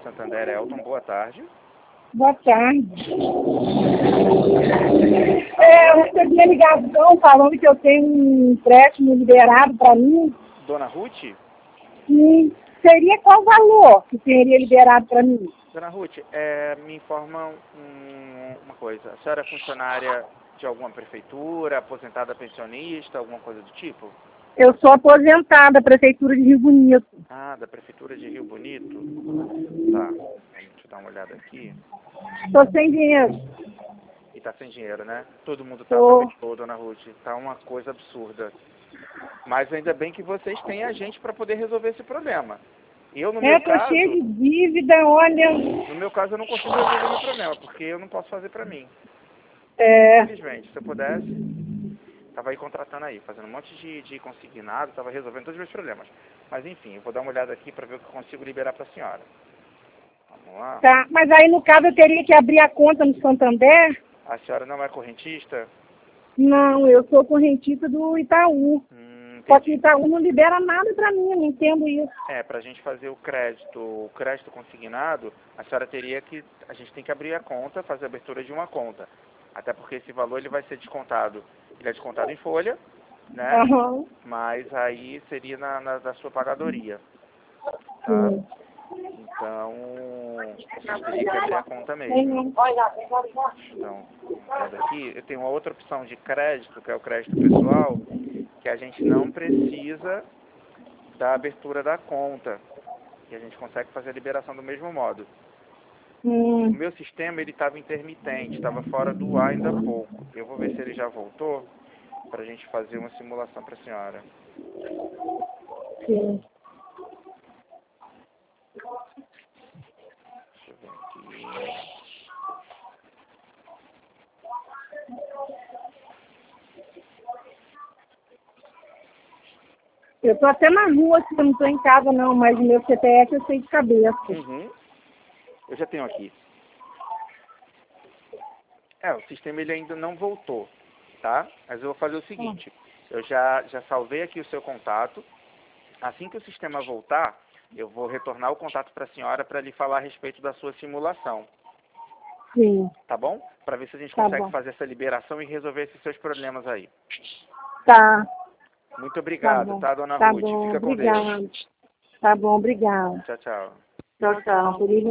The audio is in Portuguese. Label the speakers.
Speaker 1: Santander, Elton, boa tarde.
Speaker 2: Boa tarde. Você tinha ligado então, falando que eu tenho um empréstimo liberado para mim.
Speaker 1: Dona Ruth?
Speaker 2: E seria qual valor que seria liberado para mim?
Speaker 1: Dona Ruth, me informa uma coisa. A senhora é funcionária de alguma prefeitura, aposentada pensionista, alguma coisa do tipo?
Speaker 2: Eu sou aposentada da Prefeitura de Rio Bonito.
Speaker 1: Ah, da Prefeitura de Rio Bonito? Tá, deixa eu dar uma olhada aqui.
Speaker 2: Estou sem dinheiro.
Speaker 1: E tá sem dinheiro, né? Todo mundo tá também, Dona Ruth. Tá uma coisa absurda. Mas ainda bem que vocês têm a gente para poder resolver esse problema. Eu, no meu
Speaker 2: Tô
Speaker 1: caso...
Speaker 2: cheia de dívida, olha...
Speaker 1: No meu caso, eu não consigo resolver meu problema, porque eu não posso fazer para mim. Infelizmente, se eu pudesse... Tava aí contratando aí, fazendo um monte de consignado, tava resolvendo todos os meus problemas. Mas enfim, eu vou dar uma olhada aqui para ver o que eu consigo liberar para a senhora. Vamos lá.
Speaker 2: Tá, mas aí no caso eu teria que abrir a conta no Santander?
Speaker 1: A senhora não é correntista?
Speaker 2: Não, eu sou correntista do Itaú. Só que o
Speaker 1: Entendi.
Speaker 2: Itaú não libera nada para mim, eu não entendo isso.
Speaker 1: Para a gente fazer o crédito consignado, a senhora teria que... A gente tem que abrir a conta, fazer a abertura de uma conta. Até porque esse valor ele vai ser descontado. Ele é descontado em folha, né?
Speaker 2: Uhum.
Speaker 1: Mas aí seria da sua pagadoria. Tá? Então, a gente teria que abrir a conta mesmo. Então, olha aqui, eu tenho uma outra opção de crédito, que é o crédito pessoal, que a gente não precisa da abertura da conta. E a gente consegue fazer a liberação do mesmo modo. O meu sistema, ele estava intermitente, estava fora do ar ainda há pouco. Eu vou ver se ele já voltou, para a gente fazer uma simulação para a senhora.
Speaker 2: Sim.
Speaker 1: Deixa eu ver aqui.
Speaker 2: Eu tô até na rua, assim, eu não tô em casa não, mas o meu CPF eu sei de cabeça.
Speaker 1: Eu já tenho aqui. O sistema ele ainda não voltou, tá? Mas eu vou fazer o seguinte. Eu já salvei aqui o seu contato. Assim que o sistema voltar, eu vou retornar o contato para a senhora para lhe falar a respeito da sua simulação.
Speaker 2: Sim.
Speaker 1: Tá bom? Para ver se a gente consegue fazer essa liberação e resolver esses seus problemas aí.
Speaker 2: Tá.
Speaker 1: Muito obrigado, tá, Dona Ruth? Fica com
Speaker 2: Obrigada.
Speaker 1: Deus.
Speaker 2: Tá bom, obrigada.
Speaker 1: Tchau, tchau.
Speaker 2: Tchau, tchau.